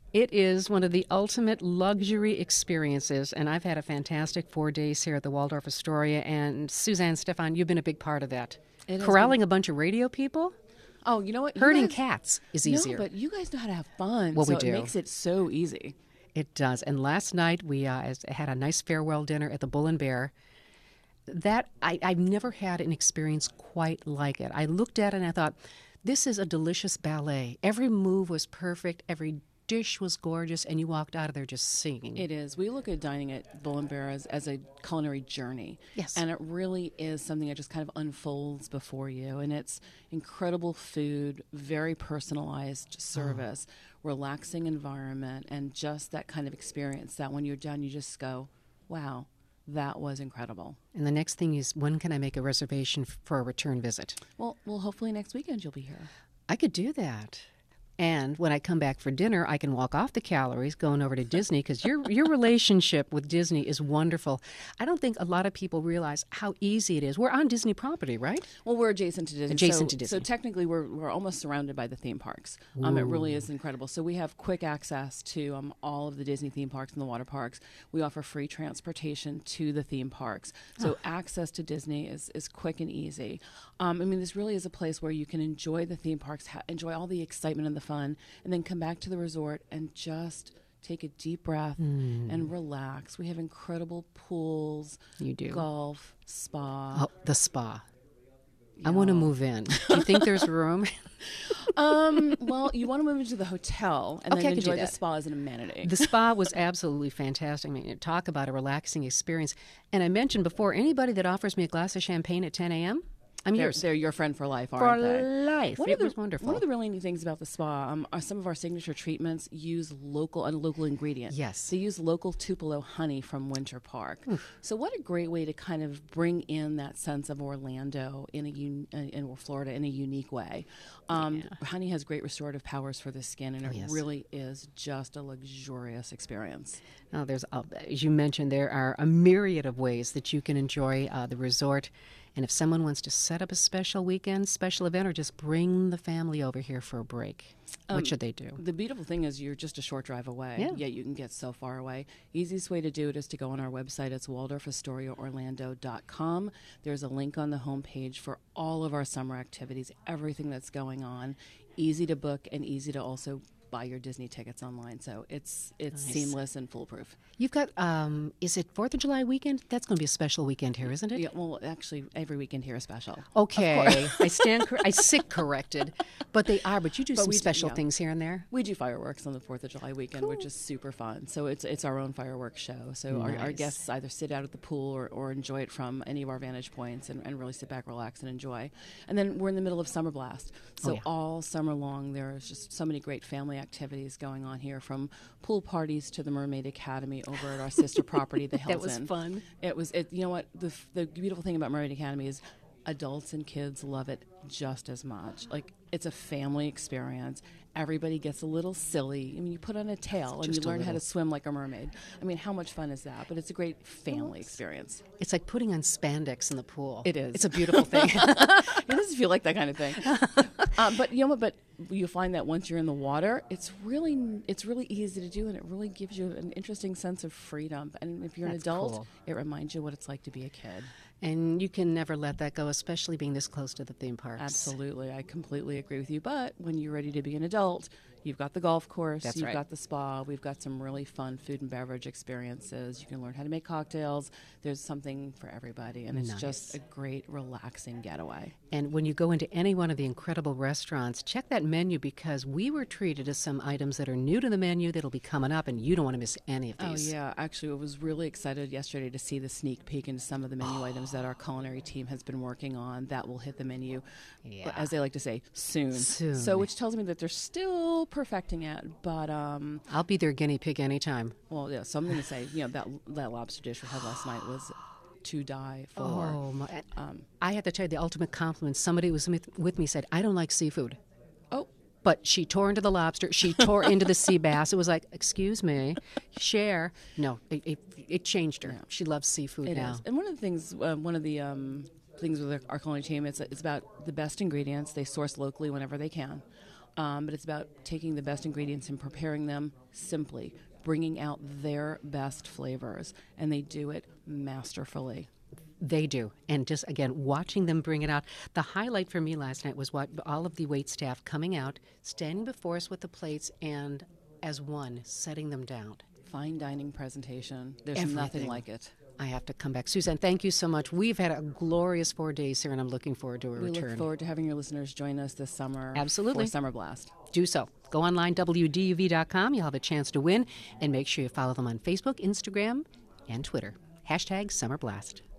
It is one of the ultimate luxury experiences, and I've had a fantastic 4 days here at the Waldorf Astoria. And Suzanne Stefan, you've been a big part of that. It has Corralling been. a bunch of radio people, Oh, you know what? herding cats is easier. No, but you guys know how to have fun. Well, so we do. It makes it so easy. It does. And last night we had a nice farewell dinner at the Bull and Bear. I've never had an experience quite like it. I looked at it and I thought, this is a delicious ballet. Every move was perfect. Every dish was gorgeous, and you walked out of there just singing. It is. We look at dining at Bull and Bear as a culinary journey. Yes. And it really is something that just kind of unfolds before you. And it's incredible food, very personalized service, relaxing environment, and just that kind of experience that when you're done, you just go, wow, that was incredible. And the next thing is, when can I make a reservation for a return visit? Well, hopefully next weekend you'll be here. I could do that. And when I come back for dinner, I can walk off the calories going over to Disney, because your relationship with Disney is wonderful. I don't think a lot of people realize how easy it is. We're on Disney property, right? Well, we're adjacent to Disney. Adjacent to Disney. So technically, we're almost surrounded by the theme parks. It really is incredible. So we have quick access to all of the Disney theme parks and the water parks. We offer free transportation to the theme parks. So access to Disney is quick and easy. I mean, this really is a place where you can enjoy the theme parks, enjoy all the excitement and the fun, and then come back to the resort and just take a deep breath and relax. We have incredible pools. You do. Golf, spa. Oh, the spa. I want to move in. Do you think there's room? Well, you want to move into the hotel and Okay, I then could do enjoy the that. spa as an amenity. The spa was absolutely fantastic. I mean, talk about a relaxing experience. And I mentioned before, anybody that offers me a glass of champagne at 10 a.m., I'm yours. They're your friend for life, For aren't they? life. It was wonderful. One of the really neat things about the spa are some of our signature treatments use local ingredients. Yes. They use local Tupelo honey from Winter Park. So what a great way to kind of bring in that sense of Orlando in Florida in a unique way. Honey has great restorative powers for the skin, and it really is just a luxurious experience. Now, there's, as you mentioned, there are a myriad of ways that you can enjoy the resort. And if someone wants to set up a special weekend, special event, or just bring the family over here for a break, what should they do? The beautiful thing is you're just a short drive away, yet you can get so far away. Easiest way to do it is to go on our website. It's waldorfastoriaorlando.com. There's a link on the homepage for all of our summer activities, everything that's going on. Easy to book and easy to also buy your Disney tickets online. So it's seamless and foolproof. You've got, is it 4th of July weekend? That's going to be a special weekend here, isn't it? Yeah, well, actually, every weekend here is special. Okay. I sit corrected. But they are. But you do some special things here and there? We do fireworks on the 4th of July weekend, which is super fun. So it's our own fireworks show. So our guests either sit out at the pool or enjoy it from any of our vantage points and really sit back, relax, and enjoy. And then we're in the middle of Summer Blast. So all summer long, there's just so many great family activities going on here, from pool parties to the Mermaid Academy over at our sister property, the Hilton. That was fun. You know what? The beautiful thing about Mermaid Academy is adults and kids love it just as much. Like, it's a family experience. Everybody gets a little silly. I mean, you put on a tail and you learn how to swim like a mermaid. I mean, how much fun is that? But it's a great family experience. It's like putting on spandex in the pool. It is. It's a beautiful thing. It doesn't feel like that kind of thing. But you know what? But you find that once you're in the water, it's really easy to do, and it really gives you an interesting sense of freedom. And if you're an adult, it reminds you what it's like to be a kid. And you can never let that go, especially being this close to the theme parks. Absolutely. I completely agree with you. But when you're ready to be an adult, you've got the golf course, you've got the spa, we've got some really fun food and beverage experiences. You can learn how to make cocktails. There's something for everybody, and it's just a great, relaxing getaway. And when you go into any one of the incredible restaurants, check that menu, because we were treated to some items that are new to the menu that'll be coming up, and you don't want to miss any of these. Oh, yeah. Actually, I was really excited yesterday to see the sneak peek into some of the menu items that our culinary team has been working on that will hit the menu, as they like to say, soon. So, which tells me that they're still perfecting it, but I'll be their guinea pig anytime. Well, yeah. So I'm going to say, that lobster dish we had last night was to die for. Oh my! I have to tell you, the ultimate compliment. Somebody who was with me said, "I don't like seafood." Oh. But she tore into the lobster. She tore into the sea bass. It was like, excuse me, share. No, it changed her. Yeah. She loves seafood now. Is. And one of the things, things with our culinary team, it's about the best ingredients. They source locally whenever they can. but it's about taking the best ingredients and preparing them simply, bringing out their best flavors, and they do it masterfully. They do. And just, again, watching them bring it out. The highlight for me last night was what all of the wait staff coming out, standing before us with the plates, and as one, setting them down. Fine dining presentation. There's Everything. nothing like it. I have to come back. Suzanne, thank you so much. We've had a glorious 4 days here, and I'm looking forward to a We return. look forward to having your listeners join us this summer. Absolutely. For Summer Blast. Do so. Go online, WDUV.com. You'll have a chance to win. And make sure you follow them on Facebook, Instagram, and Twitter. #SummerBlast.